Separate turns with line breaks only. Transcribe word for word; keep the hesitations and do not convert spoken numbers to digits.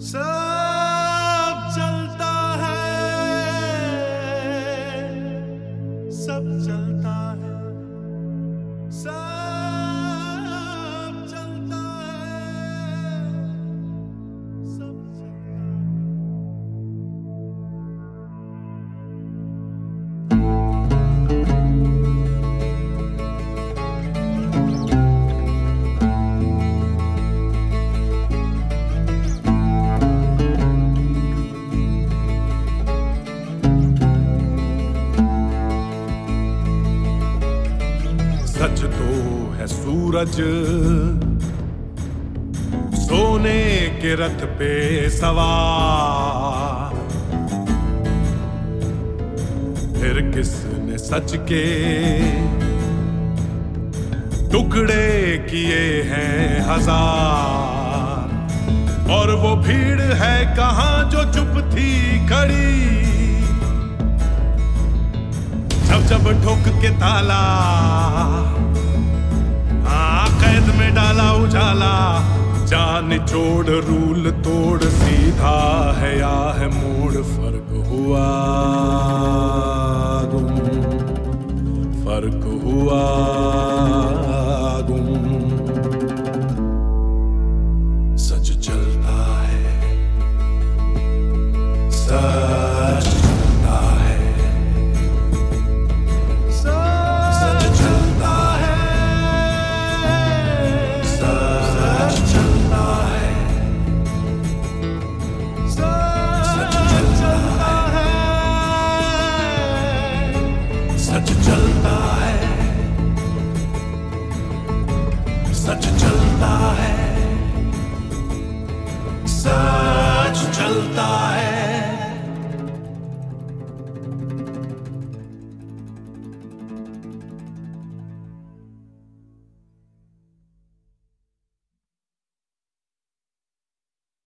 सब चलता है, सब चलता है, सब चलता है, सब चलता है। सच तो है सूरज सोने के रथ पे सवार, फिर किसने सच के टुकड़े किए हैं हजार, और वो भीड़ है कहां जो चुप थी खड़ी, जब जब ठोक के ताला हाँ कैद में डाला उजाला, जान निचोड़ रूल तोड़ सीधा है या है मोड़, फर्क हुआ गुम, फर्क हुआ गुम। सच चलता है, सच चलता है, सच चलता है, सच चलता है, सच चलता है, सच चलता है, सच चलता है, सच चलता है।